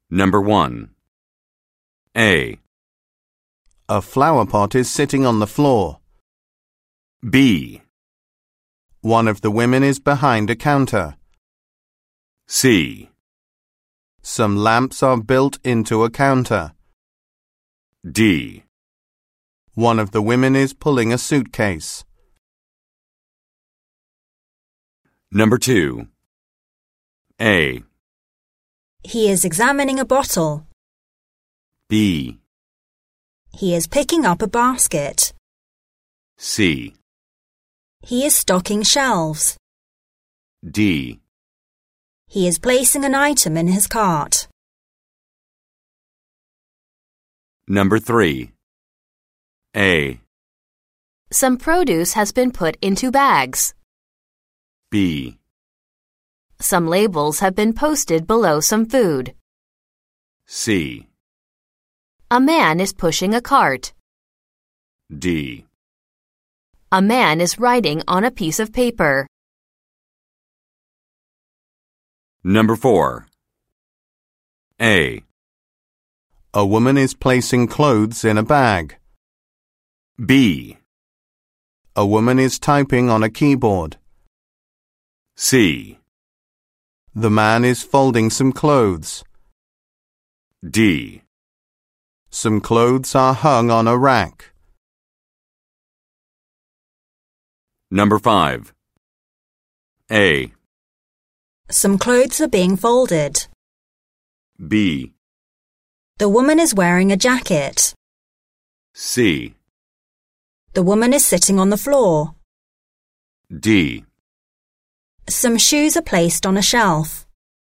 Number 1. A. A flower pot is sitting on the floor. B. One of the women is behind a counter. C. Some lamps are built into a counter. D. One of the women is pulling a suitcase. Number 2. A. He is examining a bottle. B. He is picking up a basket. C. He is stocking shelves. D. He is placing an item in his cart. Number 3. A. Some produce has been put into bags. B. Some labels have been posted below some food. C. A man is pushing a cart. D. A man is writing on a piece of paper. Number 4. A. A woman is placing clothes in a bag. B. A woman is typing on a keyboard. C. The man is folding some clothes. D. Some clothes are hung on a rack. Number 5. A. Some clothes are being folded. B. The woman is wearing a jacket. C. The woman is sitting on the floor. D. Some shoes are placed on a shelf.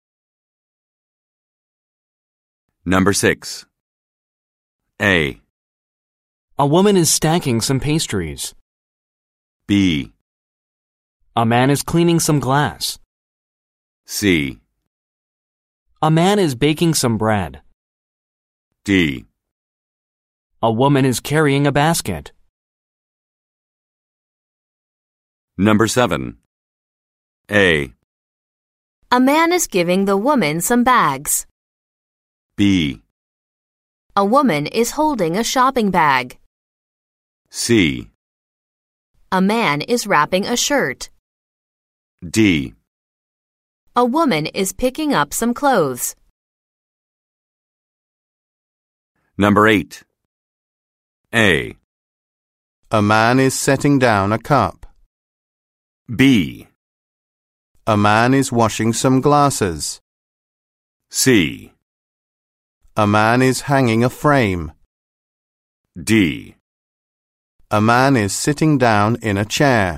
Number 6. A. A woman is stacking some pastries. B. A man is cleaning some glass. C. A man is baking some bread. D. A woman is carrying a basket. Number 7. A. A man is giving the woman some bags. B. A woman is holding a shopping bag. C. A man is wrapping a shirt. D. A woman is picking up some clothes. Number 8. A. A man is setting down a cup. B. A man is washing some glasses. C. A man is hanging a frame. D. A man is sitting down in a chair.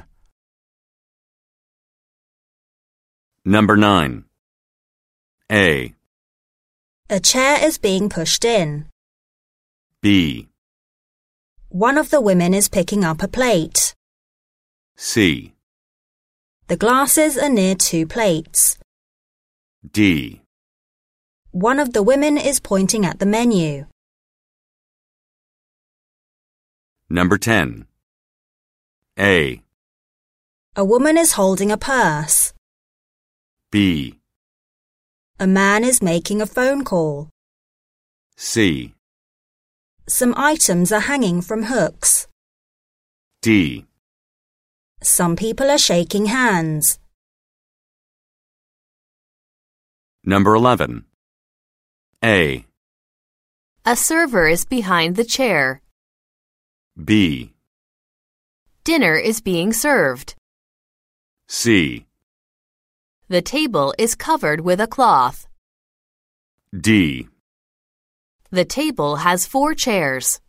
Number 9. A. A chair is being pushed in. B. One of the women is picking up a plate. C. The glasses are near 2 plates. D. One of the women is pointing at the menu. Number 10. A. A woman is holding a purse. B. A man is making a phone call. C. Some items are hanging from hooks. D. Some people are shaking hands. Number 11. A. A server is behind the chair. B. Dinner is being served. C. The table is covered with a cloth. D. The table has 4 chairs.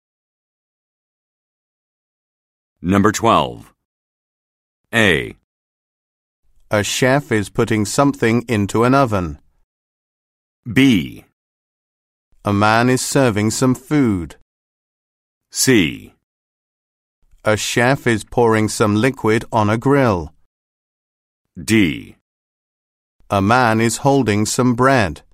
Number 12. A. A chef is putting something into an oven. B. A man is serving some food. C. A chef is pouring some liquid on a grill. D. A man is holding some bread.